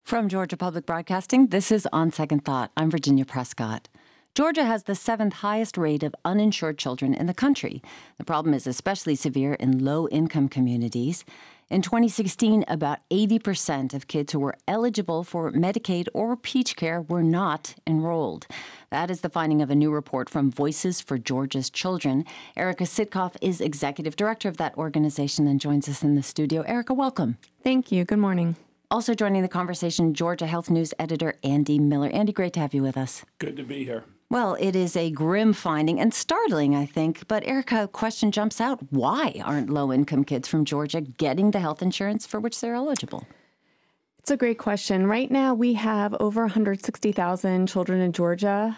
From Georgia Public Broadcasting, this is On Second Thought. I'm Virginia Prescott. Georgia has the 7th highest rate of uninsured children in the country. The problem is especially severe in low-income communities. In 2016, about 80% of kids who were eligible for Medicaid or Peach Care were not enrolled. That is the finding of a new report from Voices for Georgia's Children. Erica Sitkoff is executive director of that organization and joins us in the studio. Erica, welcome. Thank you. Good morning. Also joining the conversation, Georgia Health News editor Andy Miller. Andy, great to have you with us. Good to be here. Well, it is a grim finding and startling, I think. But Erica, a question jumps out. Why aren't low-income kids from Georgia getting the health insurance for which they're eligible? It's a great question. Right now, we have over 160,000 children in Georgia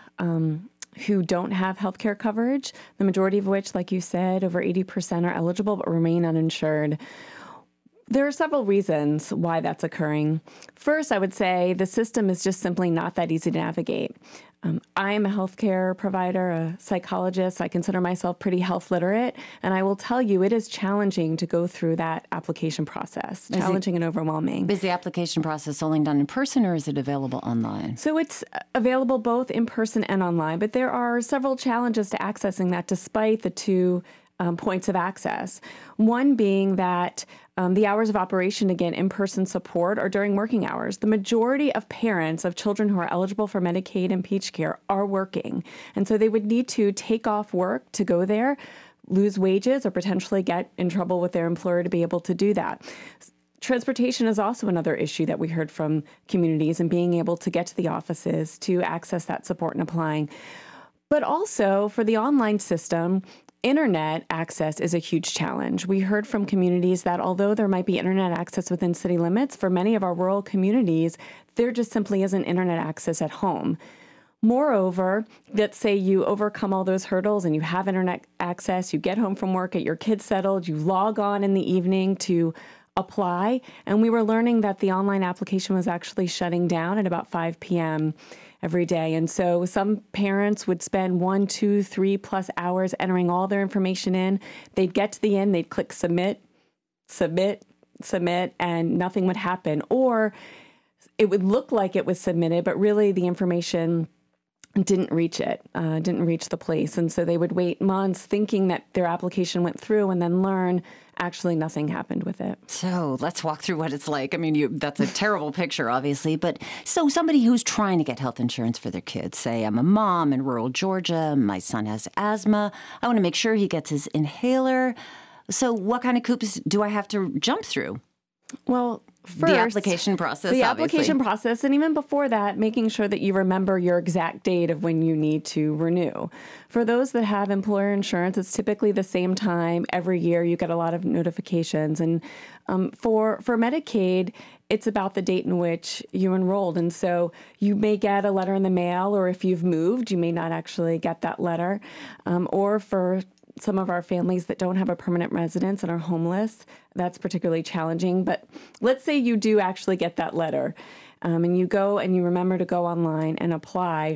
who don't have health care coverage, the majority of which, like you said, over 80% are eligible but remain uninsured. There are several reasons why that's occurring. First, I would say the system is just simply not that easy to navigate. I am a healthcare provider, a psychologist. I consider myself pretty health literate, and I will tell you it is challenging to go through that application process, challenging and overwhelming. Is the application process only done in person, or is it available online? So it's available both in person and online, but there are several challenges to accessing that despite the two points of access. One being that the hours of operation to get in-person support are during working hours. The majority of parents of children who are eligible for Medicaid and Peach Care are working. And so they would need to take off work to go there, lose wages, or potentially get in trouble with their employer to be able to do that. Transportation is also another issue that we heard from communities, and being able to get to the offices to access that support and applying. But also for the online system, internet access is a huge challenge. We heard from communities that although there might be internet access within city limits, for many of our rural communities, there just simply isn't internet access at home. Moreover, let's say you overcome all those hurdles and you have internet access, you get home from work, get your kids settled, you log on in the evening to apply, and we were learning that the online application was actually shutting down at about 5 p.m. every day. And so some parents would spend 1, 2, 3+ hours entering all their information in. They'd get to the end, they'd click submit, and nothing would happen. Or it would look like it was submitted, but really the information didn't reach the place. And so they would wait months thinking that their application went through and then learn actually nothing happened with it. So let's walk through what it's like. I mean, that's a terrible picture, obviously. But so somebody who's trying to get health insurance for their kids, say I'm a mom in rural Georgia, my son has asthma, I want to make sure he gets his inhaler. So what kind of hoops do I have to jump through? Well, first, the application process, and even before that, making sure that you remember your exact date of when you need to renew. For those that have employer insurance, it's typically the same time every year. You get a lot of notifications, and for Medicaid, it's about the date in which you enrolled, and so you may get a letter in the mail, or if you've moved, you may not actually get that letter, or for some of our families that don't have a permanent residence and are homeless, that's particularly challenging. But let's say you do actually get that letter and you go and you remember to go online and apply.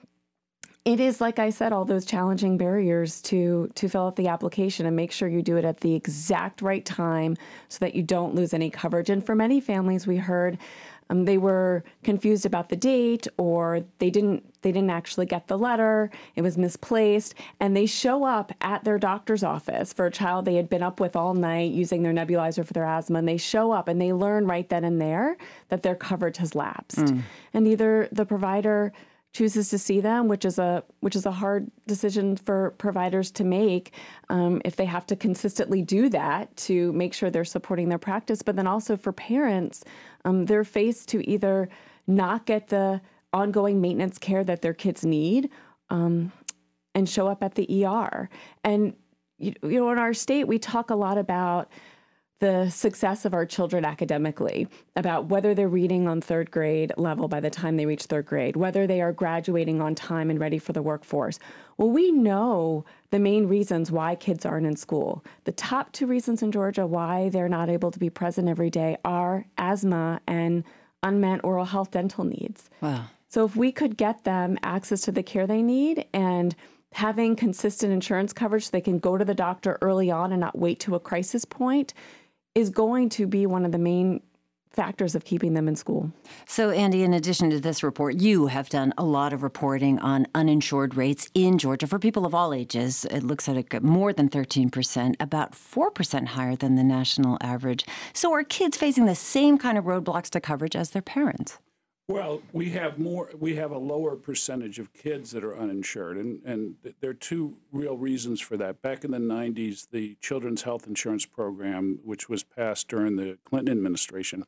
It is, like I said, all those challenging barriers to fill out the application and make sure you do it at the exact right time so that you don't lose any coverage. And for many families, we heard they were confused about the date, or they didn't actually get the letter. It was misplaced, and they show up at their doctor's office for a child they had been up with all night using their nebulizer for their asthma, and they show up and they learn right then and there that their coverage has lapsed. And either the provider chooses to see them, which is a hard decision for providers to make if they have to consistently do that to make sure they're supporting their practice. But then also for parents, they're faced to either not get the ongoing maintenance care that their kids need and show up at the ER. And you know, in our state, we talk a lot about the success of our children academically, about whether they're reading on 3rd grade level by the time they reach 3rd grade, whether they are graduating on time and ready for the workforce. Well, we know the main reasons why kids aren't in school. The top 2 reasons in Georgia why they're not able to be present every day are asthma and unmet oral health dental needs. Wow. So if we could get them access to the care they need and having consistent insurance coverage so they can go to the doctor early on and not wait to a crisis point is going to be one of the main factors of keeping them in school. So, Andy, in addition to this report, you have done a lot of reporting on uninsured rates in Georgia for people of all ages. It looks like more than 13%, about 4% higher than the national average. So are kids facing the same kind of roadblocks to coverage as their parents? Well, we have a lower percentage of kids that are uninsured, and there are two real reasons for that. Back in the 90s, the Children's Health Insurance Program, which was passed during the Clinton administration,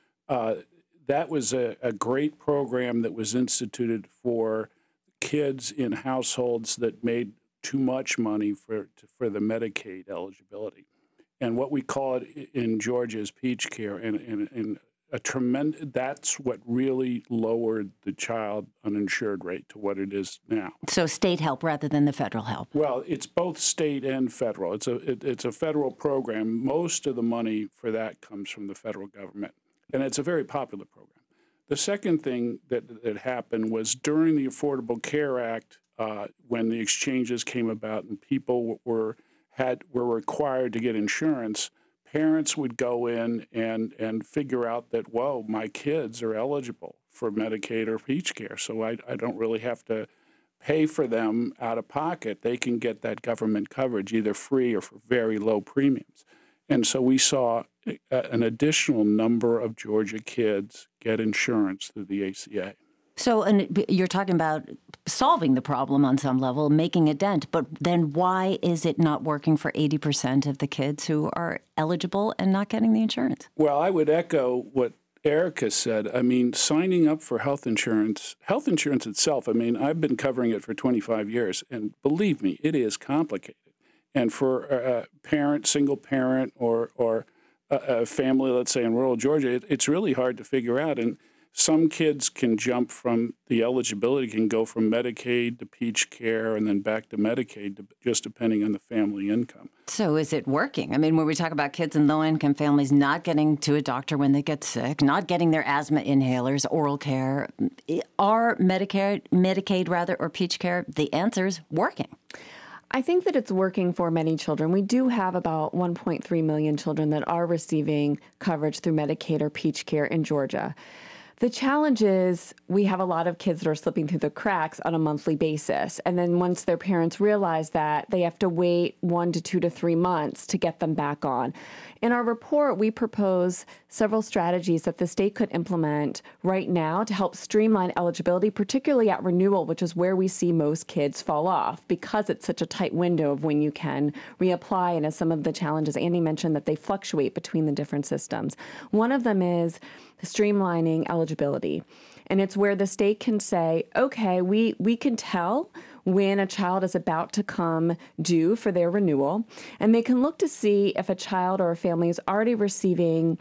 that was a great program that was instituted for kids in households that made too much money for the Medicaid eligibility. And what we call it in Georgia is Peach Care, and that's what really lowered the child uninsured rate to what it is now. So state help rather than the federal help. Well, it's both state and federal. It's a federal program. Most of the money for that comes from the federal government, and it's a very popular program. The second thing that happened was during the Affordable Care Act, when the exchanges came about and people were required to get insurance, parents would go in and figure out that, whoa, my kids are eligible for Medicaid or Peach Care, so I don't really have to pay for them out of pocket. They can get that government coverage either free or for very low premiums. And so we saw an additional number of Georgia kids get insurance through the ACA. So and you're talking about solving the problem on some level, making a dent, but then why is it not working for 80% of the kids who are eligible and not getting the insurance? Well, I would echo what Erica said. I mean, signing up for health insurance itself, I mean, I've been covering it for 25 years, and believe me, it is complicated. And for a parent, single parent, or a family, let's say in rural Georgia, it's really hard to figure out. And some kids can jump from the eligibility, can go from Medicaid to Peach Care and then back to Medicaid, just depending on the family income. So is it working? I mean, when we talk about kids in low-income families not getting to a doctor when they get sick, not getting their asthma inhalers, oral care, are Medicaid or Peach Care, the answer's working? I think that it's working for many children. We do have about 1.3 million children that are receiving coverage through Medicaid or Peach Care in Georgia. The challenge is we have a lot of kids that are slipping through the cracks on a monthly basis. And then once their parents realize that, they have to wait 1 to 2 to 3 months to get them back on. In our report, we propose several strategies that the state could implement right now to help streamline eligibility, particularly at renewal, which is where we see most kids fall off because it's such a tight window of when you can reapply. And as some of the challenges Andy mentioned, that they fluctuate between the different systems. One of them is streamlining eligibility. And it's where the state can say, okay, we can tell when a child is about to come due for their renewal, and they can look to see if a child or a family is already receiving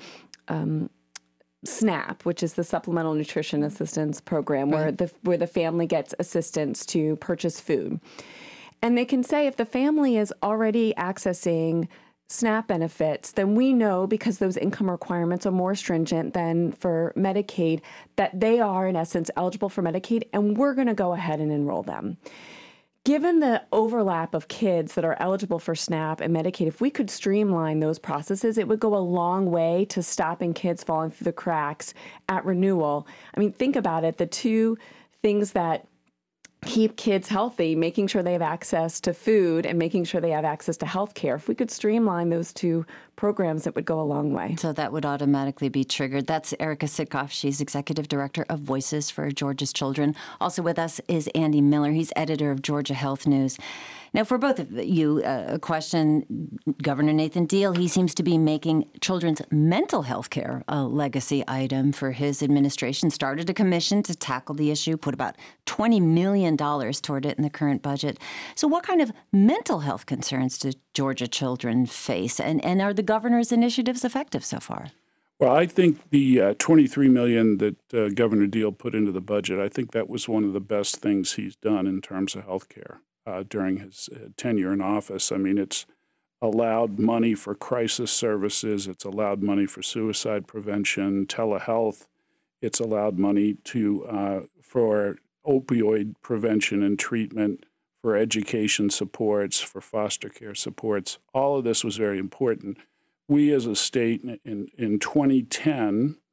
SNAP, which is the Supplemental Nutrition Assistance Program, where the family gets assistance to purchase food. And they can say if the family is already accessing SNAP benefits, then we know, because those income requirements are more stringent than for Medicaid, that they are, in essence, eligible for Medicaid, and we're going to go ahead and enroll them. Given the overlap of kids that are eligible for SNAP and Medicaid, if we could streamline those processes, it would go a long way to stopping kids falling through the cracks at renewal. I mean, think about it. The two things that keep kids healthy, making sure they have access to food and making sure they have access to health care. If we could streamline those two programs, it would go a long way. So that would automatically be triggered. That's Erica Sitkoff. She's Executive Director of Voices for Georgia's Children. Also with us is Andy Miller. He's editor of Georgia Health News. Now, for both of you, a question. Governor Nathan Deal, he seems to be making children's mental health care a legacy item for his administration. Started a commission to tackle the issue, put about $20 million toward it in the current budget. So what kind of mental health concerns do Georgia children face? And are the governor's initiatives effective so far? Well, I think the $23 million that Governor Deal put into the budget, I think that was one of the best things he's done in terms of health care during his tenure in office. I mean, it's allowed money for crisis services. It's allowed money for suicide prevention, telehealth. It's allowed money for opioid prevention and treatment, for education supports, for foster care supports. All of this was very important. We as a state in 2010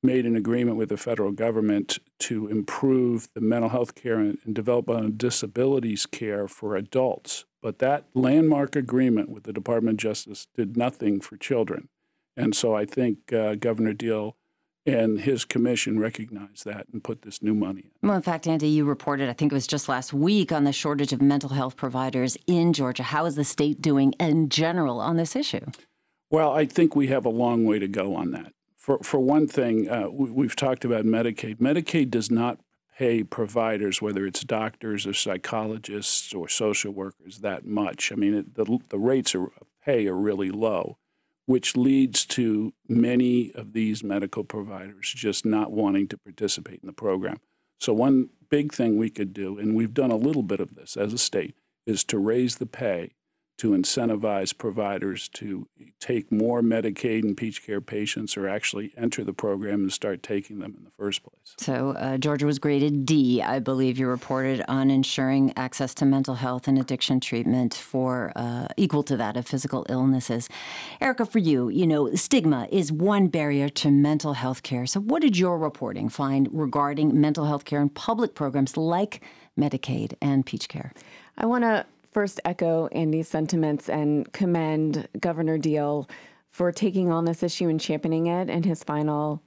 made an agreement with the federal government to improve the mental health care and developmental disabilities care for adults. But that landmark agreement with the Department of Justice did nothing for children. And so I think Governor Deal and his commission recognized that and put this new money in. Well, in fact, Andy, you reported, I think it was just last week, on the shortage of mental health providers in Georgia. How is the state doing in general on this issue? Well, I think we have a long way to go on that. For one thing, we've talked about Medicaid. Medicaid does not pay providers, whether it's doctors or psychologists or social workers, that much. I mean, the rates of pay are really low, which leads to many of these medical providers just not wanting to participate in the program. So one big thing we could do, and we've done a little bit of this as a state, is to raise the pay to incentivize providers to take more Medicaid and Peach Care patients or actually enter the program and start taking them in the first place. So Georgia was graded D, I believe you reported, on ensuring access to mental health and addiction treatment for equal to that of physical illnesses. Erica, for you, stigma is one barrier to mental health care. So what did your reporting find regarding mental health care and public programs like Medicaid and Peach Care? I want to first echo Andy's sentiments and commend Governor Deal for taking on this issue and championing it in his final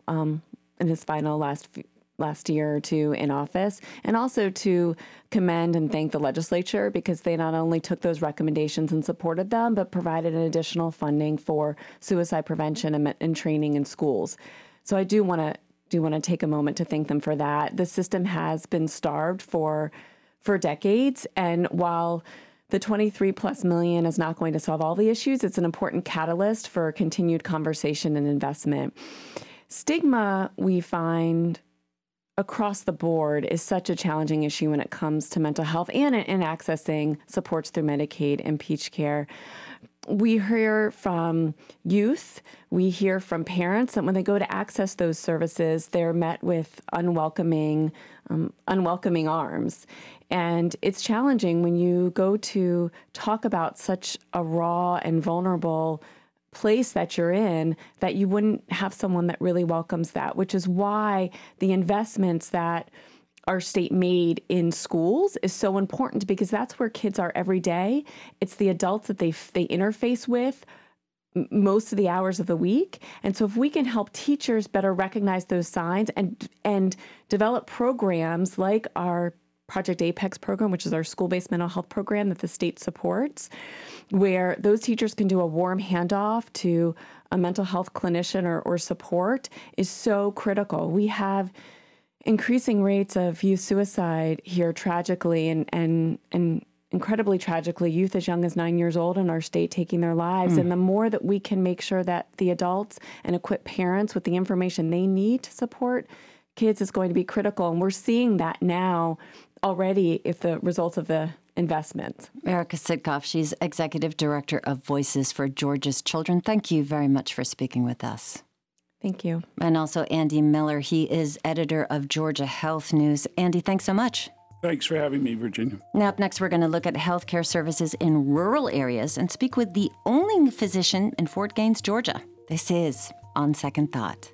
last year or two in office, and also to commend and thank the legislature because they not only took those recommendations and supported them, but provided an additional funding for suicide prevention and training in schools. So I do want to take a moment to thank them for that. The system has been starved for decades, and while the $23+ million is not going to solve all the issues, it's an important catalyst for continued conversation and investment. Stigma, we find across the board, is such a challenging issue when it comes to mental health and in accessing supports through Medicaid and Peach Care. We hear from youth, we hear from parents that when they go to access those services, they're met with unwelcoming arms. And it's challenging when you go to talk about such a raw and vulnerable place that you're in, that you wouldn't have someone that really welcomes that, which is why the investments that our state made in schools is so important, because that's where kids are every day. It's the adults that they interface with most of the hours of the week. And so if we can help teachers better recognize those signs and develop programs like our Project Apex program, which is our school-based mental health program that the state supports, where those teachers can do a warm handoff to a mental health clinician or support, is so critical. We have increasing rates of youth suicide here, tragically, and incredibly tragically, youth as young as 9 years old in our state taking their lives. And the more that we can make sure that the adults and equip parents with the information they need to support kids is going to be critical. And we're seeing that now already if the results of the investments. Erica Sitkoff, she's Executive Director of Voices for Georgia's Children. Thank you very much for speaking with us. Thank you. And also Andy Miller. He is editor of Georgia Health News. Andy, thanks so much. Thanks for having me, Virginia. Now, up next, we're going to look at healthcare services in rural areas and speak with the only physician in Fort Gaines, Georgia. This is On Second Thought.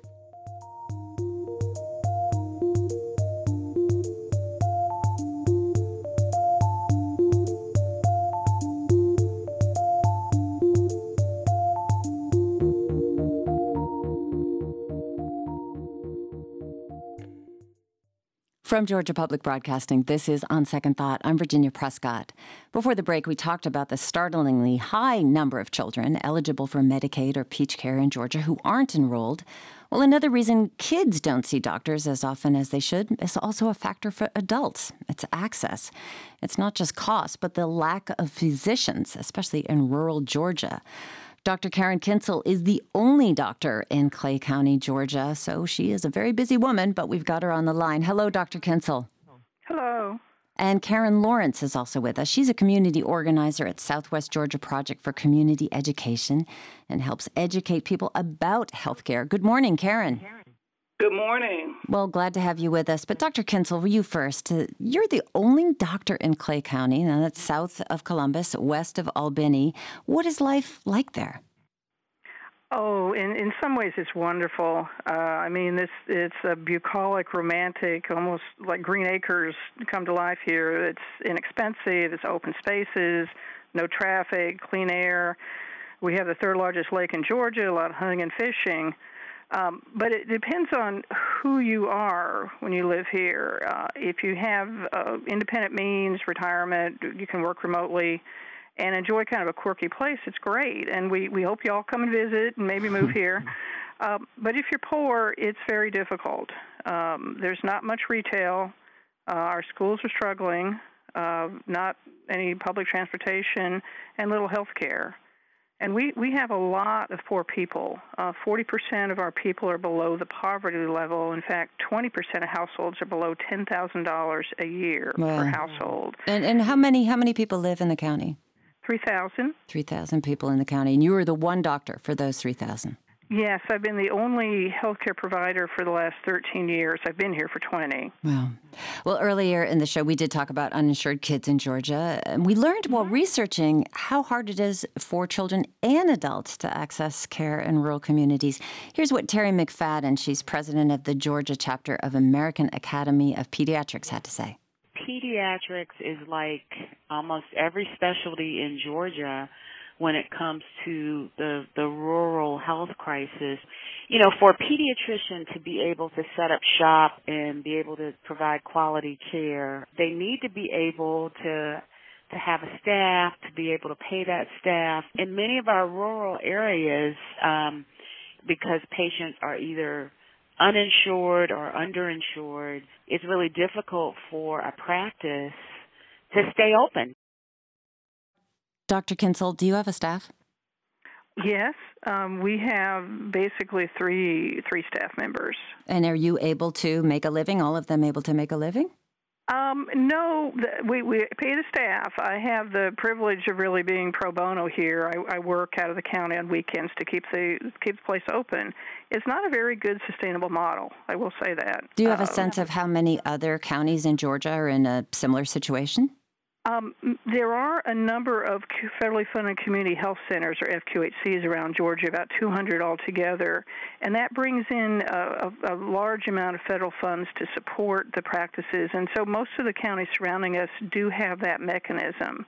From Georgia Public Broadcasting, this is On Second Thought. I'm Virginia Prescott. Before the break, we talked about the startlingly high number of children eligible for Medicaid or Peach Care in Georgia who aren't enrolled. Well, another reason kids don't see doctors as often as they should is also a factor for adults. It's access. It's not just cost, but the lack of physicians, especially in rural Georgia. Dr. Karen Kinsel is the only doctor in Clay County, Georgia, so she is a very busy woman, but we've got her on the line. Hello, Dr. Kinsel. Hello. And Karen Lawrence is also with us. She's a community organizer at Southwest Georgia Project for Community Education and helps educate people about healthcare. Good morning, Karen. Good morning. Well, glad to have you with us. But Dr. Kinsel, you first. You're the only doctor in Clay County. Now, that's south of Columbus, west of Albany. What is life like there? Oh, in some ways it's wonderful. I mean, it's a bucolic, romantic, almost like Green Acres come to life here. It's inexpensive. It's open spaces, no traffic, clean air. We have the third largest lake in Georgia, a lot of hunting and fishing. But it depends on who you are when you live here. If you have independent means, retirement, you can work remotely and enjoy kind of a quirky place, it's great. And we hope you all come and visit and maybe move here. But if you're poor, it's very difficult. There's not much retail. Our schools are struggling, not any public transportation, and little health care. And we have a lot of poor people. 40% of our people are below the poverty level. In fact, 20% of households are below $10,000 a year per household. And how many people live in the county? 3,000. 3,000 people in the county. And you were the one doctor for those 3,000. Yes, I've been the only healthcare provider for the last 13 years. I've been here for 20. Wow. Well, earlier in the show, we did talk about uninsured kids in Georgia. And we learned while researching how hard it is for children and adults to access care in rural communities. Here's what Terry McFadden, she's president of the Georgia chapter of American Academy of Pediatrics, had to say. Pediatrics is like almost every specialty in Georgia when it comes to the rural health crisis. You know, for a pediatrician to be able to set up shop and be able to provide quality care, they need to be able to have a staff, to be able to pay that staff. In many of our rural areas, because patients are either uninsured or underinsured, it's really difficult for a practice to stay open. Dr. Kinsel, do you have a staff? Yes, we have basically three staff members. And are you able to make a living, all of them able to make a living? No, we pay the staff. I have the privilege of really being pro bono here. I work out of the county on weekends to keep the place open. It's not a very good sustainable model, I will say that. Do you have a sense of how many other counties in Georgia are in a similar situation? There are a number of federally funded community health centers, or FQHCs, around Georgia, about 200 altogether, and that brings in a large amount of federal funds to support the practices. And so most of the counties surrounding us do have that mechanism.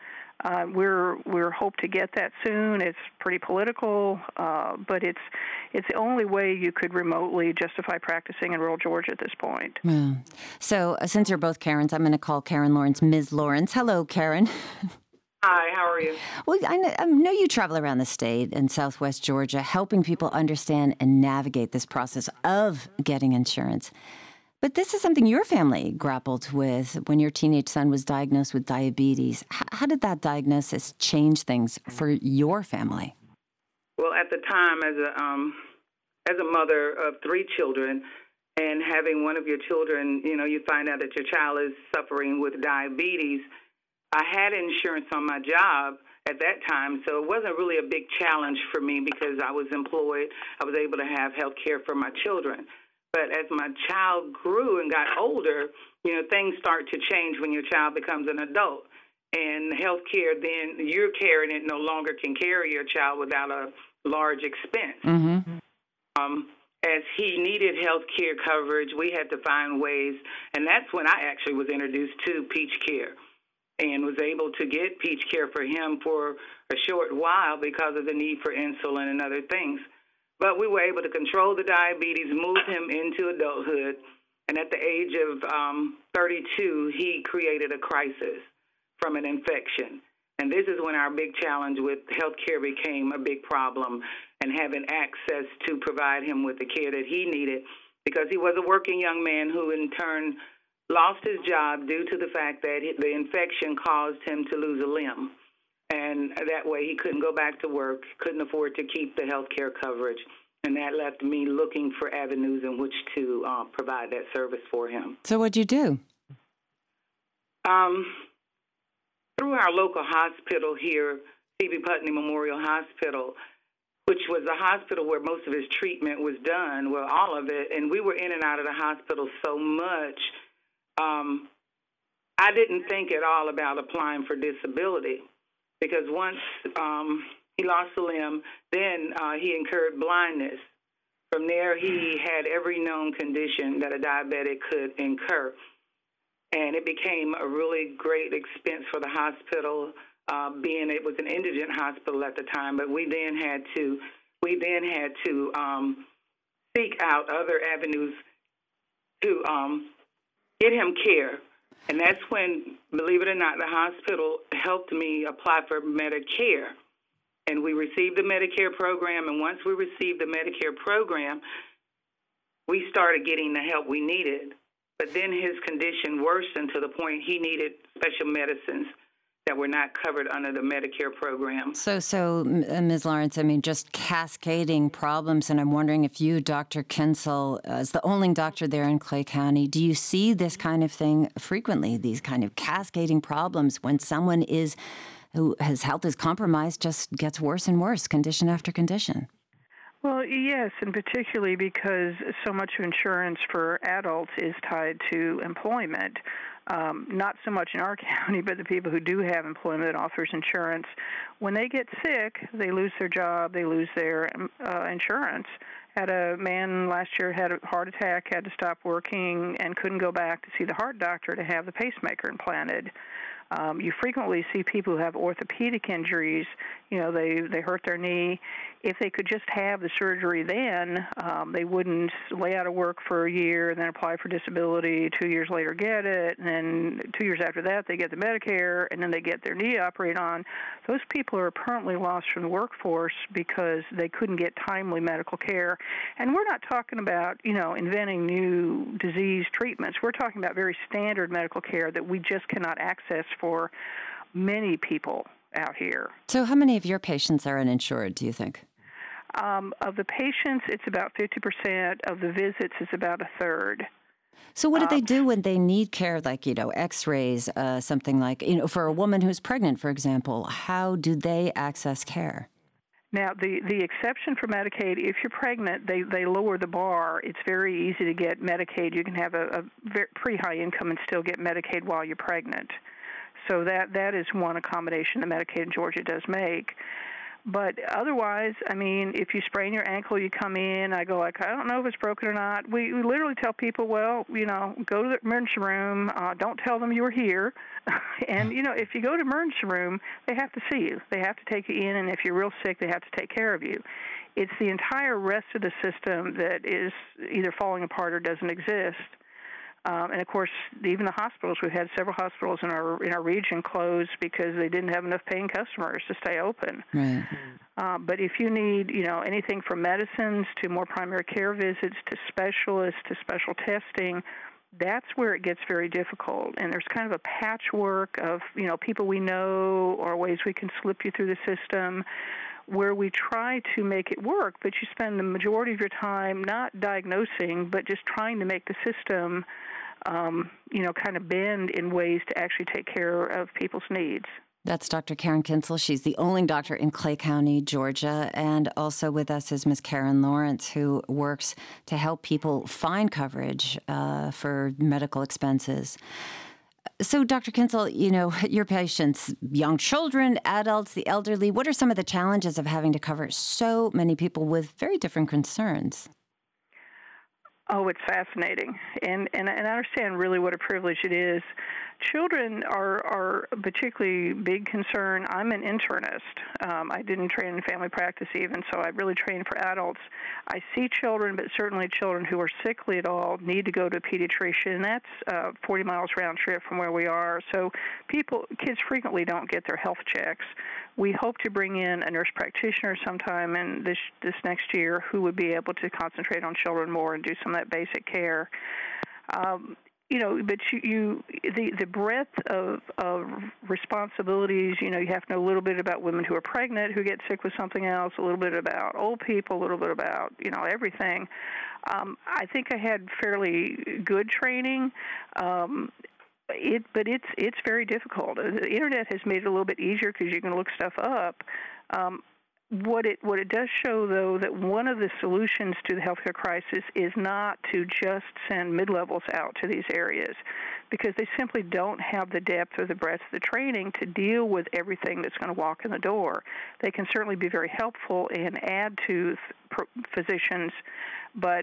We're hope to get that soon. It's pretty political, but it's the only way you could remotely justify practicing in rural Georgia at this point. Yeah. So since you're both Karens, I'm going to call Karen Lawrence Ms. Lawrence. Hello, Karen. Hi, how are you? Well, I know you travel around the state in Southwest Georgia, helping people understand and navigate this process of getting insurance. But this is something your family grappled with when your teenage son was diagnosed with diabetes. How did that diagnosis change things for your family? Well, at the time, as a mother of 3 children, and having one of your children, you find out that your child is suffering with diabetes. I had insurance on my job at that time, so it wasn't really a big challenge for me because I was employed. I was able to have health care for my children. But as my child grew and got older, things start to change when your child becomes an adult. And health care, then you're carrying it, no longer can carry your child without a large expense. Mm-hmm. As he needed health care coverage, we had to find ways. And that's when I actually was introduced to Peach Care and was able to get Peach Care for him for a short while because of the need for insulin and other things. But we were able to control the diabetes, move him into adulthood, and at the age of 32, he created a crisis from an infection. And this is when our big challenge with healthcare became a big problem, and having access to provide him with the care that he needed, because he was a working young man who in turn lost his job due to the fact that the infection caused him to lose a limb. And that way he couldn't go back to work, couldn't afford to keep the health care coverage. And that left me looking for avenues in which to provide that service for him. So what'd you do? Through our local hospital here, C.B. Putney Memorial Hospital, which was a hospital where most of his treatment was done, well, all of it, and we were in and out of the hospital so much, I didn't think at all about applying for disability. Because once He lost a limb. Then he incurred blindness. From there, he had every known condition that a diabetic could incur. And it became a really great expense for the hospital, being it was an indigent hospital at the time. But we then had to seek out other avenues to get him care. And that's when, believe it or not, the hospital helped me apply for Medicare. And we received the Medicare program. And once we received the Medicare program, we started getting the help we needed. But then his condition worsened to the point he needed special medicines that were not covered under the Medicare program. So, Ms. Lawrence, I mean, just cascading problems, and I'm wondering if you, Dr. Kinsel, as the only doctor there in Clay County, do you see this kind of thing frequently, these kind of cascading problems when someone who his health is compromised just gets worse and worse, condition after condition? Well, yes, and particularly because so much of insurance for adults is tied to employment. Not so much in our county, but the people who do have employment that offers insurance, when they get sick, they lose their job, they lose their insurance. Had a man last year had a heart attack, had to stop working, and couldn't go back to see the heart doctor to have the pacemaker implanted. You frequently see people who have orthopedic injuries. You know, they hurt their knee. If they could just have the surgery then, they wouldn't lay out of work for a year and then apply for disability, 2 years later get it, and then 2 years after that they get the Medicare, and then they get their knee operated on. Those people are permanently lost from the workforce because they couldn't get timely medical care. And we're not talking about, inventing new disease treatments. We're talking about very standard medical care that we just cannot access for many people out here. So how many of your patients are uninsured, do you think? Of the patients, it's about 50%. Of the visits, it's about a third. So what do they do when they need care, like, x-rays, something like, for a woman who's pregnant, for example, how do they access care? Now, the exception for Medicaid, if you're pregnant, they lower the bar. It's very easy to get Medicaid. You can have a pretty high income and still get Medicaid while you're pregnant. So that is one accommodation that Medicaid in Georgia does make. But otherwise, I mean, if you sprain your ankle, you come in, I go like, I don't know if it's broken or not. We literally tell people, well, go to the emergency room. Don't tell them you were here. And, if you go to the emergency room, they have to see you. They have to take you in, and if you're real sick, they have to take care of you. It's the entire rest of the system that is either falling apart or doesn't exist. And of course, even the hospitals, we've had several hospitals in our region closed because they didn't have enough paying customers to stay open. Right. But if you need, anything from medicines to more primary care visits to specialists to special testing, that's where it gets very difficult. And there's kind of a patchwork of, people we know or ways we can slip you through the system, where we try to make it work, but you spend the majority of your time not diagnosing, but just trying to make the system, kind of bend in ways to actually take care of people's needs. That's Dr. Karen Kinsel. She's the only doctor in Clay County, Georgia. And also with us is Ms. Karen Lawrence, who works to help people find coverage for medical expenses. So, Dr. Kinsel, your patients, young children, adults, the elderly, what are some of the challenges of having to cover so many people with very different concerns? Oh, it's fascinating. And I understand really what a privilege it is. Children are a particularly big concern. I'm an internist. I didn't train in family practice even, so I really train for adults. I see children, but certainly children who are sickly at all need to go to a pediatrician. That's 40 miles round trip from where we are. So kids frequently don't get their health checks. We hope to bring in a nurse practitioner sometime in this next year who would be able to concentrate on children more and do some of that basic care. But the breadth of responsibilities, you have to know a little bit about women who are pregnant, who get sick with something else, a little bit about old people, a little bit about, everything. I think I had fairly good training. But it's very difficult. The internet has made it a little bit easier because you can look stuff up. What it does show, though, that one of the solutions to the healthcare crisis is not to just send mid-levels out to these areas, because they simply don't have the depth or the breadth of the training to deal with everything that's going to walk in the door. They can certainly be very helpful and add to physicians, but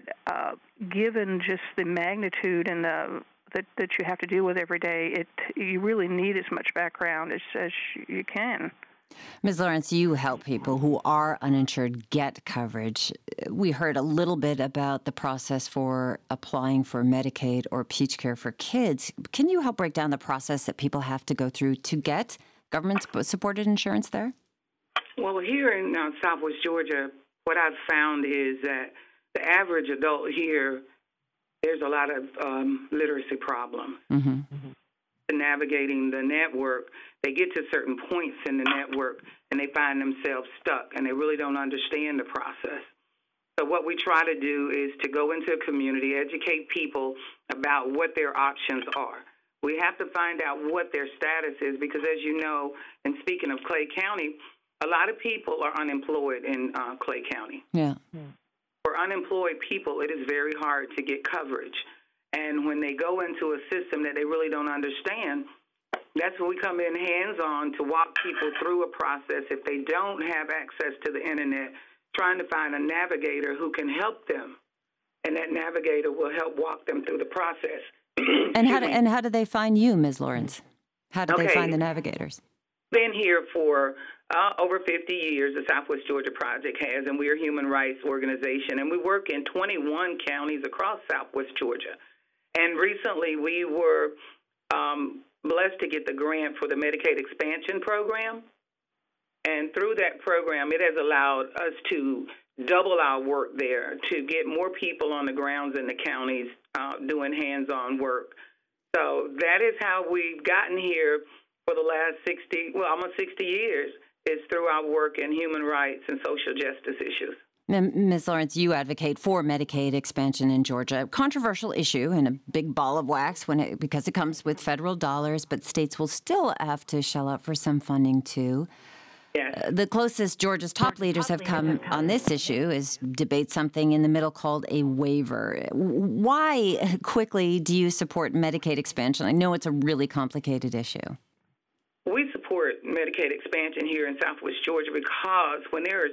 given just the magnitude and that you have to deal with every day, you really need as much background as you can. Ms. Lawrence, you help people who are uninsured get coverage. We heard a little bit about the process for applying for Medicaid or Peach Care for kids. Can you help break down the process that people have to go through to get government-supported insurance there? Well, here in Southwest Georgia, what I've found is that the average adult here, there's a lot of literacy problems. Mm-hmm. Navigating the network, they get to certain points in the network and they find themselves stuck and they really don't understand the process. So what we try to do is to go into a community, educate people about what their options are. We have to find out what their status is because, as you know, and speaking of Clay County, a lot of people are unemployed in Clay County. Yeah. For unemployed people, it is very hard to get coverage. And when they go into a system that they really don't understand, that's when we come in hands-on to walk people through a process. If they don't have access to the internet, trying to find a navigator who can help them, and that navigator will help walk them through the process. And how do they find you, Ms. Lawrence? How do they find the navigators? Been here for over 50 years, the Southwest Georgia Project has, and we're a human rights organization, and we work in 21 counties across Southwest Georgia. And recently we were blessed to get the grant for the Medicaid expansion program. And through that program, it has allowed us to double our work there, to get more people on the grounds in the counties doing hands-on work. So that is how we've gotten here for the last almost 60 years, is through our work in human rights and social justice issues. Ms. Lawrence, you advocate for Medicaid expansion in Georgia. A controversial issue and a big ball of wax because it comes with federal dollars, but states will still have to shell out for some funding too. Yes. The closest Georgia's top leaders have come on this issue is debate something in the middle called a waiver. Why quickly do you support Medicaid expansion? I know it's a really complicated issue. We support Medicaid expansion here in Southwest Georgia because when there is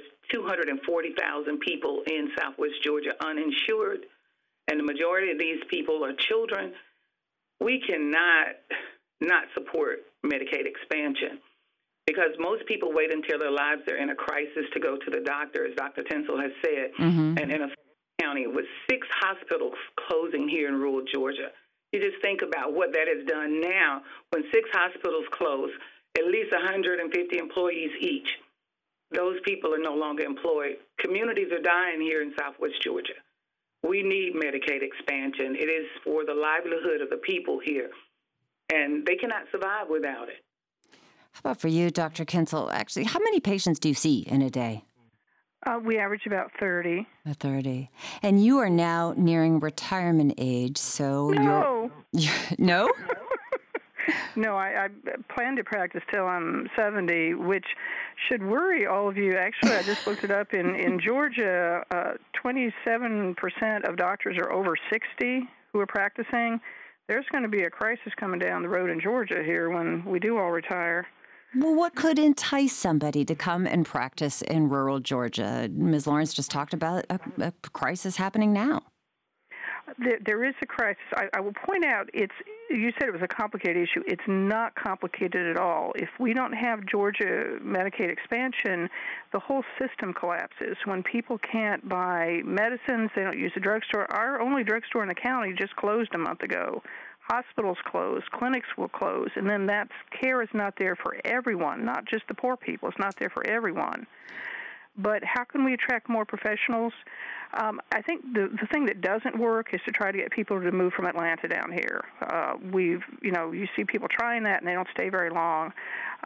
240,000 people in Southwest Georgia uninsured, and the majority of these people are children, we cannot not support Medicaid expansion because most people wait until their lives are in a crisis to go to the doctor, as Dr. Tinsel has said, and in a county with 6 hospitals closing here in rural Georgia. You just think about what that has done now. When 6 hospitals close, at least 150 employees each. Those people are no longer employed. Communities are dying here in Southwest Georgia. We need Medicaid expansion. It is for the livelihood of the people here, and they cannot survive without it. How about for you, Dr. Tinsel? Actually, how many patients do you see in a day? We average about 30. 30. And you are now nearing retirement age, so No. No? No, I plan to practice till I'm 70, which should worry all of you. Actually, I just looked it up. In Georgia, 27% of doctors are over 60 who are practicing. There's going to be a crisis coming down the road in Georgia here when we do all retire. Well, what could entice somebody to come and practice in rural Georgia? Ms. Lawrence just talked about a crisis happening now. There is a crisis. I will point out, you said it was a complicated issue. It's not complicated at all. If we don't have Georgia Medicaid expansion, the whole system collapses. When people can't buy medicines, they don't use the drugstore. Our only drugstore in the county just closed a month ago. Hospitals close, clinics will close, and then that care is not there for everyone, not just the poor people. It's not there for everyone. But how can we attract more professionals? I think the thing that doesn't work is to try to get people to move from Atlanta down here. You see people trying that and they don't stay very long.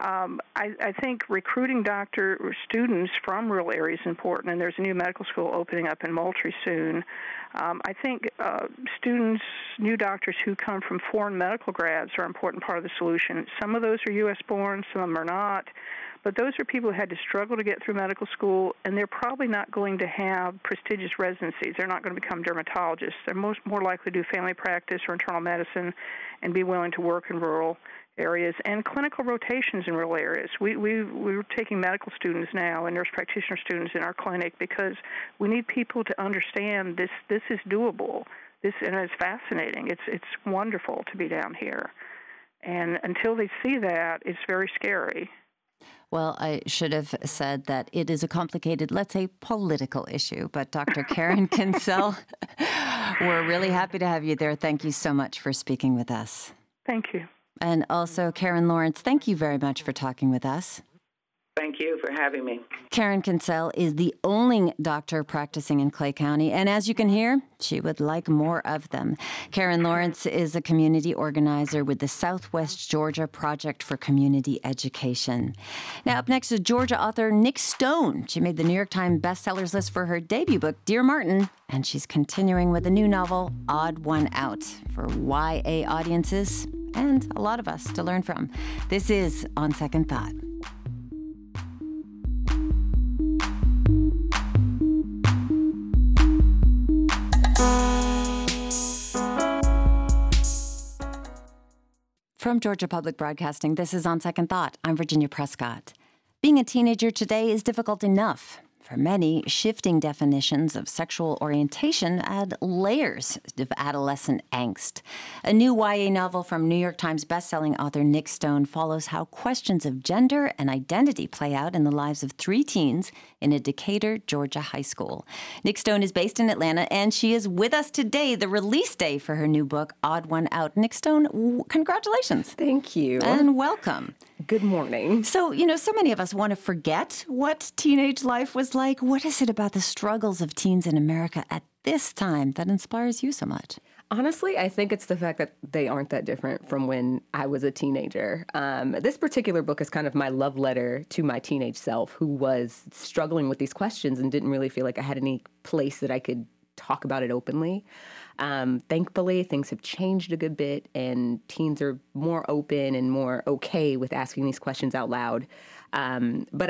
I think recruiting students from rural areas is important, and there's a new medical school opening up in Moultrie soon. I think students, new doctors who come from foreign medical grads are an important part of the solution. Some of those are U.S. born, some of them are not. But those are people who had to struggle to get through medical school, and they're probably not going to have prestigious residencies. They're not going to become dermatologists. They're more likely to do family practice or internal medicine and be willing to work in rural areas and clinical rotations in rural areas. We're taking medical students now and nurse practitioner students in our clinic because we need people to understand this is doable. And it's fascinating. It's wonderful to be down here. And until they see that, it's very scary. Well, I should have said that it is a complicated, let's say, political issue. But Dr. Karen Kinsell, we're really happy to have you there. Thank you so much for speaking with us. Thank you. And also, Karen Lawrence, thank you very much for talking with us. Thank you for having me. Karen Kinsell is the only doctor practicing in Clay County, and as you can hear, she would like more of them. Karen Lawrence is a community organizer with the Southwest Georgia Project for Community Education. Now, up next is Georgia author Nic Stone. She made the New York Times bestsellers list for her debut book, Dear Martin, and she's continuing with a new novel, Odd One Out, for YA audiences and a lot of us to learn from. This is On Second Thought. From Georgia Public Broadcasting, this is On Second Thought. I'm Virginia Prescott. Being a teenager today is difficult enough. For many, shifting definitions of sexual orientation add layers of adolescent angst. A new YA novel from New York Times bestselling author Nic Stone follows how questions of gender and identity play out in the lives of 3 teens in a Decatur, Georgia high school. Nic Stone is based in Atlanta, and she is with us today, the release day for her new book, Odd One Out. Nic Stone, congratulations. Thank you. And welcome. Good morning. So, so many of us want to forget what teenage life was like. What is it about the struggles of teens in America at this time that inspires you so much? Honestly, I think it's the fact that they aren't that different from when I was a teenager. This particular book is kind of my love letter to my teenage self, who was struggling with these questions and didn't really feel like I had any place that I could talk about it openly. Thankfully, things have changed a good bit, and teens are more open and more okay with asking these questions out loud. But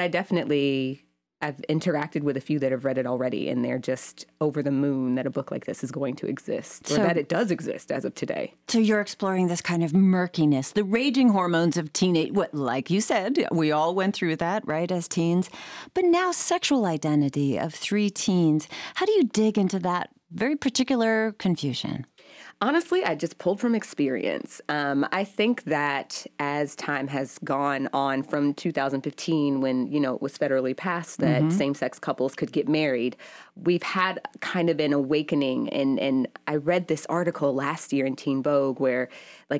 I've interacted with a few that have read it already, and they're just over the moon that a book like this is going to exist, or that it does exist as of today. So you're exploring this kind of murkiness, the raging hormones of teenage, like you said, we all went through that, right, as teens. But now sexual identity of 3 teens. How do you dig into that very particular confusion? Honestly, I just pulled from experience. I think that as time has gone on from 2015, when, it was federally passed that same-sex couples could get married, we've had kind of an awakening. And I read this article last year in Teen Vogue where like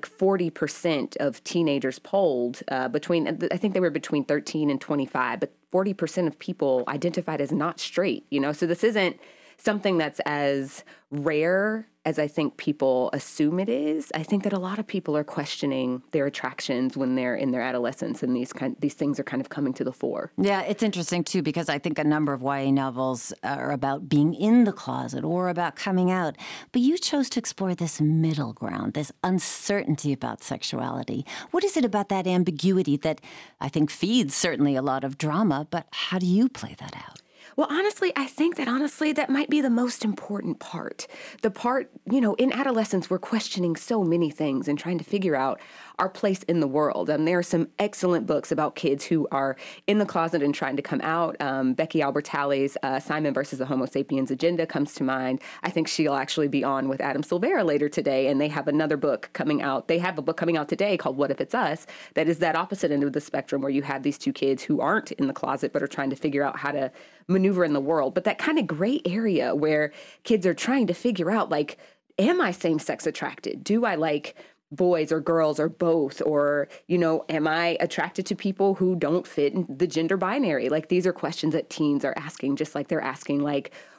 40% of teenagers polled I think they were between 13 and 25, but 40% of people identified as not straight, So this isn't something that's as rare as I think people assume it is. I think that a lot of people are questioning their attractions when they're in their adolescence, and these things are kind of coming to the fore. Yeah, it's interesting, too, because I think a number of YA novels are about being in the closet or about coming out. But you chose to explore this middle ground, this uncertainty about sexuality. What is it about that ambiguity that I think feeds certainly a lot of drama, but how do you play that out? Well, honestly, I think that might be the most important part. The part, in adolescence, we're questioning so many things and trying to figure out our place in the world. There are some excellent books about kids who are in the closet and trying to come out. Becky Albertalli's Simon versus the Homo Sapiens Agenda comes to mind. I think she'll actually be on with Adam Silvera later today, and they have another book coming out. They have a book coming out today called What If It's Us? That is that opposite end of the spectrum where you have these 2 kids who aren't in the closet but are trying to figure out how to maneuver in the world. But that kind of gray area where kids are trying to figure out, like, am I same-sex attracted? Do I like boys or girls or both? Or, am I attracted to people who don't fit in the gender binary? Like, these are questions that teens are asking, just like they're asking, like,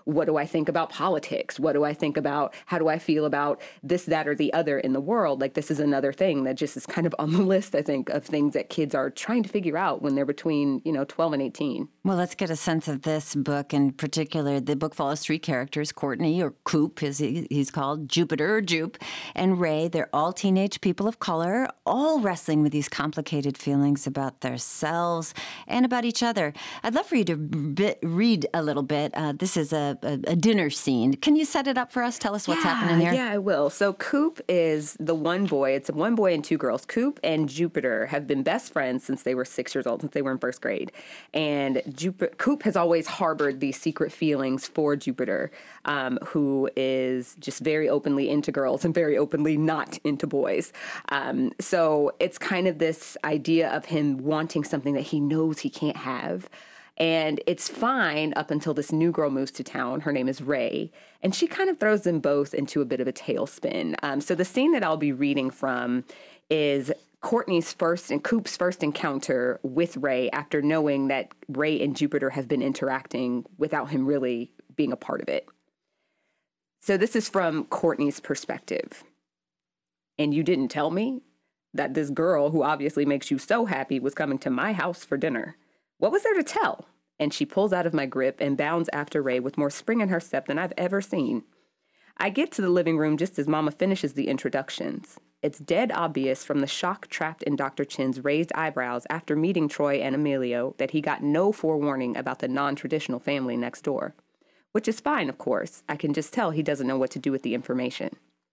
what do I think about politics? What do I think about, how do I feel about this, that, or the other in the world? Like, this is another thing that just is kind of on the list, I think, of things that kids are trying to figure out when they're between, 12 and 18. Well, let's get a sense of this book in particular. The book follows three characters, Courtney, or Coop, as he's called, Jupiter, or Jupe, and Ray. They're all teenage people of color, all wrestling with these complicated feelings about themselves and about each other. I'd love for you to read a little bit. This is a dinner scene. Can you set it up for us? Tell us what's happening here. Yeah, I will. So Coop is the one boy. It's one boy and two girls. Coop and Jupiter have been best friends since they were 6 years old, since they were in first grade. And Coop has always harbored these secret feelings for Jupiter, who is just very openly into girls and very openly not into boys. So it's kind of this idea of him wanting something that he knows he can't have. And it's fine up until this new girl moves to town. Her name is Ray. And she kind of throws them both into a bit of a tailspin. So the scene that I'll be reading from is Courtney's first and Coop's first encounter with Ray after knowing that Ray and Jupiter have been interacting without him really being a part of it. So this is from Courtney's perspective. And you didn't tell me that this girl who obviously makes you so happy was coming to my house for dinner. What was there to tell? And she pulls out of my grip and bounds after Ray with more spring in her step than I've ever seen. I get to the living room just as Mama finishes the introductions. It's dead obvious from the shock trapped in Dr. Chin's raised eyebrows after meeting Troy and Emilio that he got no forewarning about the non-traditional family next door. Which is fine, of course. I can just tell he doesn't know what to do with the information.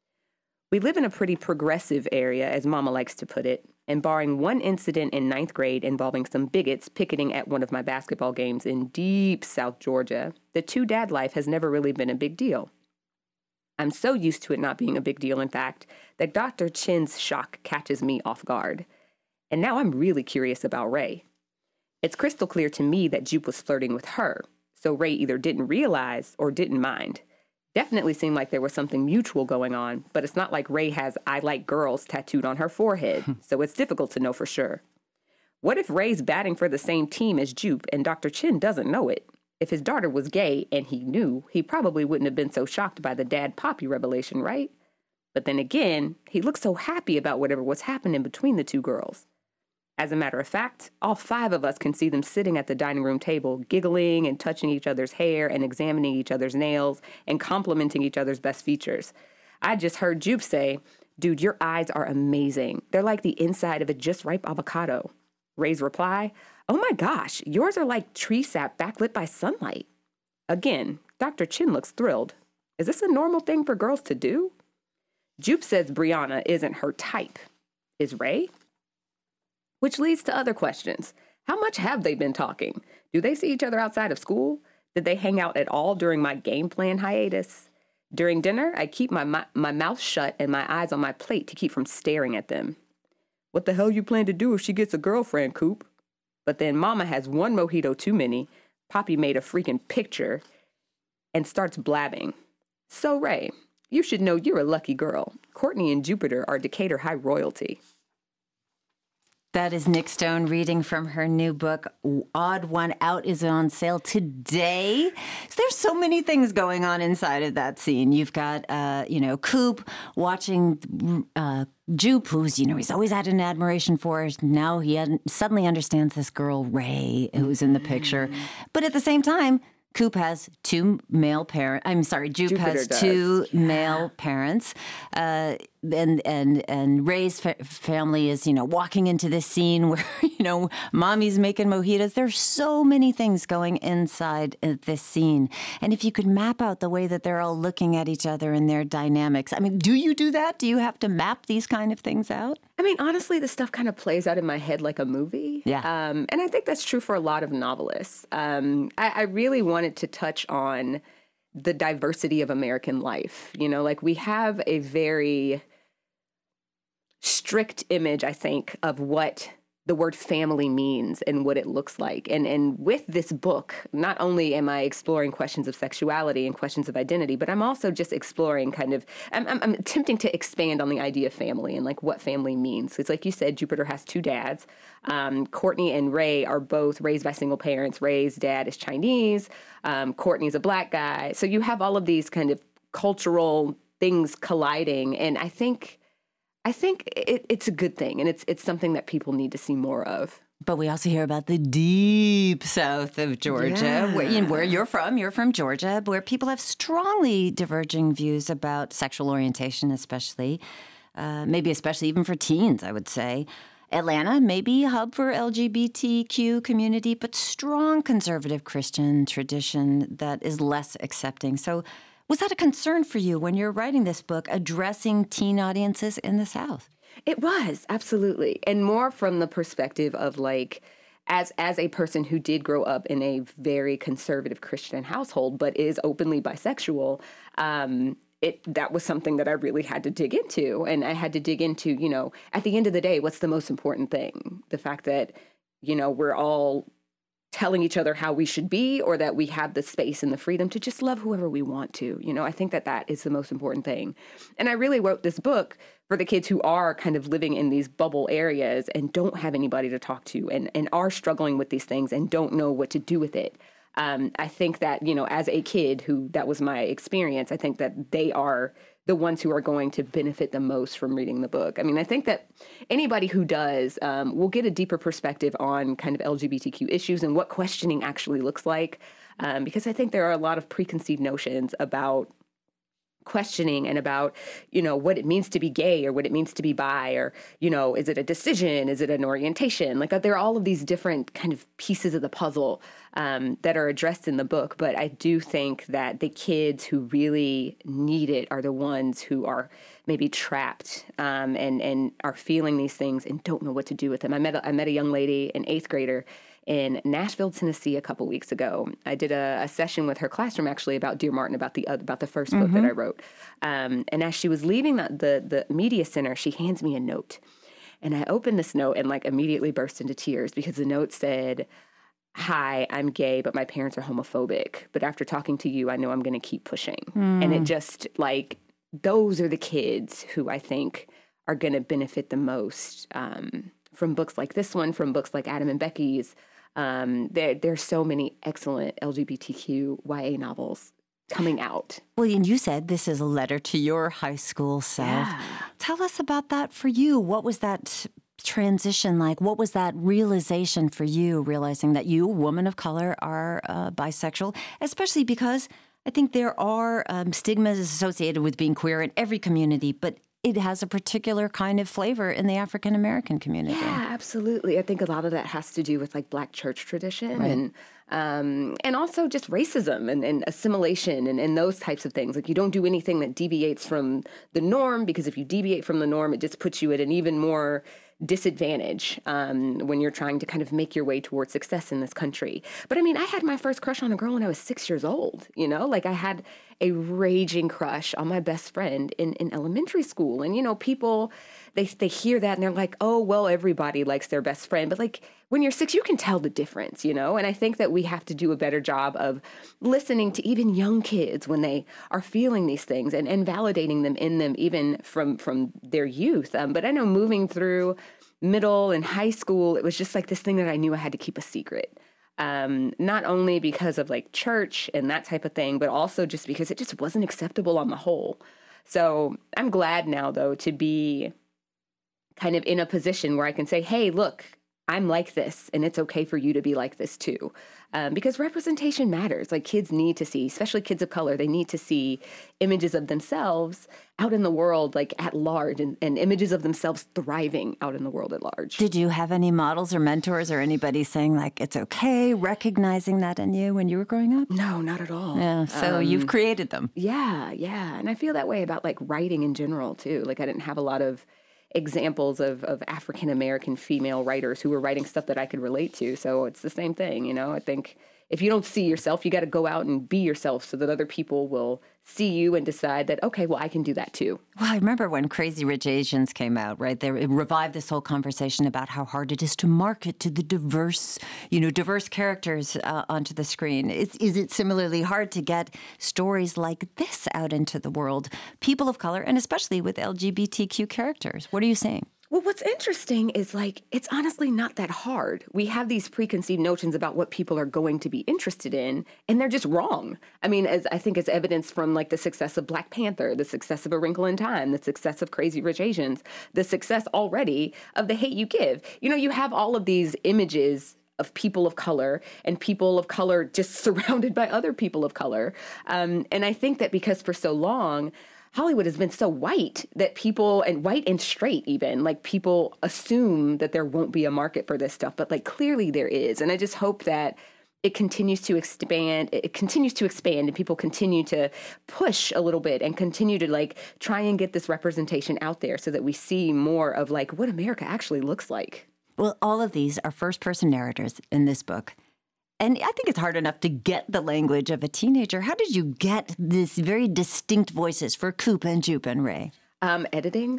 We live in a pretty progressive area, as Mama likes to put it, and barring one incident in 9th grade involving some bigots picketing at one of my basketball games in deep South Georgia, the two-dad life has never really been a big deal. I'm so used to it not being a big deal, in fact, that Dr. Chin's shock catches me off guard. And now I'm really curious about Ray. It's crystal clear to me that Jupe was flirting with her, so Ray either didn't realize or didn't mind. Definitely seemed like there was something mutual going on, but it's not like Ray has "I like girls" tattooed on her forehead, so it's difficult to know for sure. What if Ray's batting for the same team as Jupe and Dr. Chin doesn't know it? If his daughter was gay and he knew, he probably wouldn't have been so shocked by the dad-poppy revelation, right? But then again, he looked so happy about whatever was happening between the two girls. As a matter of fact, all 5 of us can see them sitting at the dining room table, giggling and touching each other's hair and examining each other's nails and complimenting each other's best features. I just heard Jupe say, "Dude, your eyes are amazing. They're like the inside of a just ripe avocado." Ray's reply, "Oh my gosh, yours are like tree sap backlit by sunlight." Again, Dr. Chin looks thrilled. Is this a normal thing for girls to do? Jupe says Brianna isn't her type. Is Ray? Which leads to other questions. How much have they been talking? Do they see each other outside of school? Did they hang out at all during my game plan hiatus? During dinner, I keep my mouth shut and my eyes on my plate to keep from staring at them. What the hell you plan to do if she gets a girlfriend, Coop? But then Mama has one mojito too many. Poppy made a freaking picture and starts blabbing. So Ray, you should know you're a lucky girl. Courtney and Jupiter are Decatur High royalty. That is Nic Stone reading from her new book, Odd One Out, is on sale today. So there's so many things going on inside of that scene. You've got, Coop watching Jupe, who's, he's always had an admiration for. Now he suddenly understands this girl, Ray, who's in the picture. But at the same time, Coop has 2 male parents. I'm sorry, Jupe has 2 male parents. And Ray's family is, walking into this scene where, mommy's making mojitos. There's so many things going inside this scene. And if you could map out the way that they're all looking at each other and their dynamics, I mean, do you do that? Do you have to map these kind of things out? I mean, honestly, the stuff kind of plays out in my head like a movie. Yeah. And I think that's true for a lot of novelists. I really wanted to touch on the diversity of American life. We have a very strict image, I think, of what the word family means and what it looks like. And with this book, not only am I exploring questions of sexuality and questions of identity, but I'm also just exploring I'm attempting to expand on the idea of family and like what family means. It's like you said, Jupiter has two dads. Courtney and Ray are both raised by single parents. Ray's dad is Chinese. Courtney's a black guy. So you have all of these kind of cultural things colliding. And I think it's a good thing, and it's something that people need to see more of. But we also hear about the deep south of Georgia, where you're from. You're from Georgia, where people have strongly diverging views about sexual orientation, especially, maybe especially even for teens, I would say. Atlanta, maybe a hub for LGBTQ community, but strong conservative Christian tradition that is less accepting. So was that a concern for you when you're writing this book, addressing teen audiences in the South? It was, absolutely. And more from the perspective of like, as a person who did grow up in a very conservative Christian household, but is openly bisexual, that was something that I really had to dig into. And I had to dig into, at the end of the day, what's the most important thing? The fact that, we're all telling each other how we should be, or that we have the space and the freedom to just love whoever we want to. I think that is the most important thing. And I really wrote this book for the kids who are kind of living in these bubble areas and don't have anybody to talk to and are struggling with these things and don't know what to do with it. I think that, as a kid that was my experience, I think that they are the ones who are going to benefit the most from reading the book. I mean, I think that anybody who does will get a deeper perspective on kind of LGBTQ issues and what questioning actually looks like, because I think there are a lot of preconceived notions about questioning and about, what it means to be gay or what it means to be bi, or, is it a decision? Is it an orientation? Like, there are all of these different kind of pieces of the puzzle that are addressed in the book. But I do think that the kids who really need it are the ones who are maybe trapped and are feeling these things and don't know what to do with them. I met a young lady, an 8th grader, in Nashville, Tennessee, a couple weeks ago. I did a session with her classroom actually about Dear Martin, about the first book that I wrote. And as she was leaving the media center, she hands me a note, and I opened this note and like immediately burst into tears because the note said, "Hi, I'm gay, but my parents are homophobic. But after talking to you, I know I'm going to keep pushing." And it just like, those are the kids who I think are going to benefit the most from books like this one, from books like Adam and Becky's. There's so many excellent LGBTQ YA novels coming out. Well, and you said this is a letter to your high school self. Yeah. Tell us about that for you. What was that transition like? What was that realization for you, realizing that you, woman of color, are bisexual, especially because I think there are stigmas associated with being queer in every community, but it has a particular kind of flavor in the African-American community. Yeah, absolutely. I think a lot of that has to do with like Black church tradition, right, and also just racism and assimilation and those types of things. Like, you don't do anything that deviates from the norm, because if you deviate from the norm, it just puts you at an even more disadvantage when you're trying to kind of make your way towards success in this country. But I mean, I had my first crush on a girl when I was 6 years old, like I had a raging crush on my best friend in elementary school. And, people, they hear that and they're like, oh, well, everybody likes their best friend. But like, when you're 6, you can tell the difference, and I think that we have to do a better job of listening to even young kids when they are feeling these things and validating them in them, even from their youth. But I know moving through middle and high school, it was just like this thing that I knew I had to keep a secret. Not only because of like church and that type of thing, but also just because it just wasn't acceptable on the whole. So I'm glad now, though, to be kind of in a position where I can say, hey, look, I'm like this, and it's okay for you to be like this too. Because representation matters. Like, kids need to see, especially kids of color, they need to see images of themselves out in the world, like at large, and images of themselves thriving out in the world at large. Did you have any models or mentors or anybody saying like, it's okay, recognizing that in you when you were growing up? No, not at all. Yeah, so you've created them. Yeah. And I feel that way about like writing in general too. Like, I didn't have a lot of examples of African-American female writers who were writing stuff that I could relate to. So it's the same thing, I think if you don't see yourself, you got to go out and be yourself so that other people will see you and decide that, okay, well, I can do that too. Well, I remember when Crazy Rich Asians came out, right? It revived this whole conversation about how hard it is to market to the diverse characters onto the screen. Is it similarly hard to get stories like this out into the world? People of color, and especially with LGBTQ characters. What are you seeing? Well, what's interesting is it's honestly not that hard. We have these preconceived notions about what people are going to be interested in, and they're just wrong. I mean, as evidenced from the success of Black Panther, the success of A Wrinkle in Time, the success of Crazy Rich Asians, the success already of The Hate U Give. You have all of these images of people of color and people of color just surrounded by other people of color. And I think that because for so long, Hollywood has been so white that people, and white and straight even, people assume that there won't be a market for this stuff, but clearly there is. And I just hope that it continues to expand and people continue to push a little bit and continue to try and get this representation out there so that we see more of what America actually looks like. Well, all of these are first-person narrators in this book. And I think it's hard enough to get the language of a teenager. How did you get these very distinct voices for Koopa and Jupa and Ray? Editing.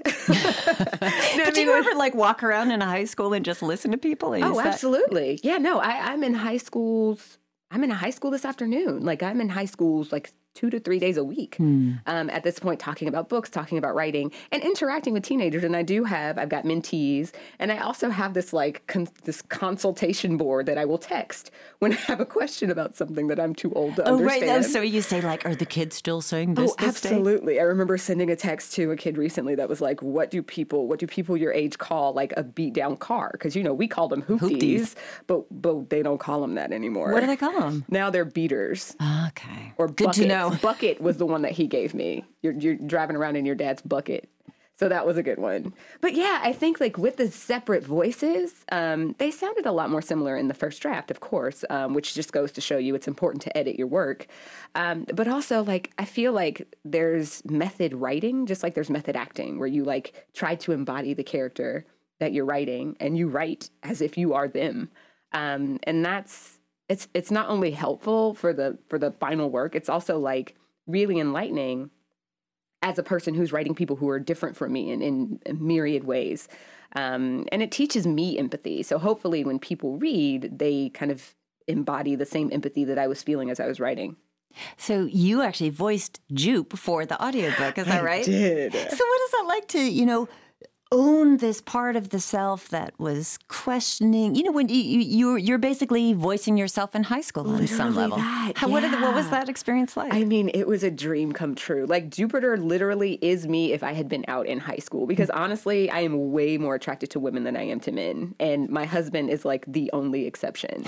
But do you ever walk around in a high school and just listen to people? Absolutely. Yeah, no, I'm in high schools. I'm in a high school this afternoon. I'm in high schools 2 to 3 days a week at this point, talking about books, talking about writing, and interacting with teenagers. And I've got mentees, and I also have this this consultation board that I will text when I have a question about something that I'm too old to understand. Oh, right. So you say are the kids still saying this? Oh, absolutely. I remember sending a text to a kid recently that was what do people your age call a beat down car? Because we called them hoopties, but they don't call them that anymore. What do they call them? Now they're beaters. Okay. Or good buckets. To know. Bucket was the one that he gave me. You're driving around in your dad's bucket. So that was a good one. But yeah, I think with the separate voices, they sounded a lot more similar in the first draft, of course, which just goes to show you it's important to edit your work. But also I feel there's method writing, just like there's method acting, where you try to embody the character that you're writing and you write as if you are them. And that's, it's not only helpful for the final work, it's also really enlightening as a person who's writing people who are different from me in myriad ways. And it teaches me empathy. So hopefully when people read, they kind of embody the same empathy that I was feeling as I was writing. So you actually voiced Jupe for the audiobook, is that right? I did. So what is that like to, own this part of the self that was questioning, when you're basically voicing yourself in high school on some level. What was that experience like? I mean, it was a dream come true. Jupiter literally is me if I had been out in high school, because honestly, I am way more attracted to women than I am to men. And my husband is the only exception.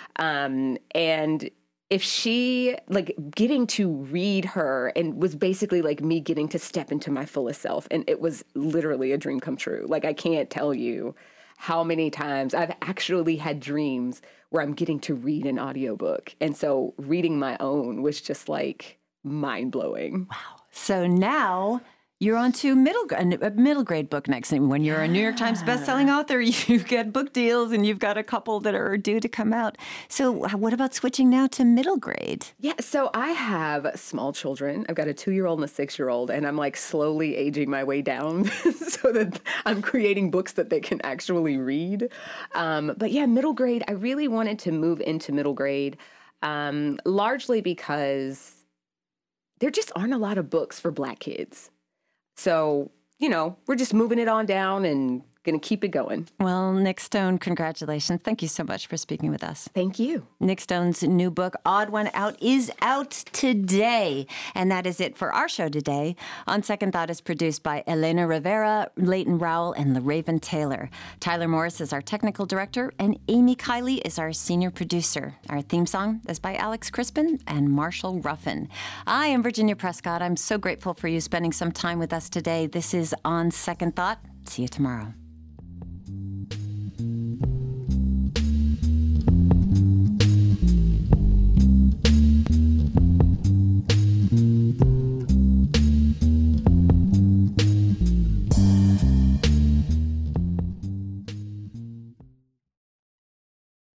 And if she, getting to read her and was basically me getting to step into my fullest self. And it was literally a dream come true. I can't tell you how many times I've actually had dreams where I'm getting to read an audiobook. And so reading my own was just mind blowing. Wow. So now you're on to a middle grade book next. And when you're a New York Times bestselling author, you get book deals and you've got a couple that are due to come out. So what about switching now to middle grade? Yeah, so I have small children. I've got a 2-year-old and a 6-year-old, and I'm slowly aging my way down so that I'm creating books that they can actually read. But yeah, middle grade, I really wanted to move into middle grade, largely because there just aren't a lot of books for Black kids. So, we're just moving it on down and going to keep it going. Well, Nic Stone, congratulations. Thank you so much for speaking with us. Thank you. Nic Stone's new book, Odd One Out, is out today. And that is it for our show today. On Second Thought is produced by Elena Rivera, Leighton Rowell, and LaRaven Taylor. Tyler Morris is our technical director, and Amy Kiley is our senior producer. Our theme song is by Alex Crispin and Marshall Ruffin. I am Virginia Prescott. I'm so grateful for you spending some time with us today. This is On Second Thought. See you tomorrow.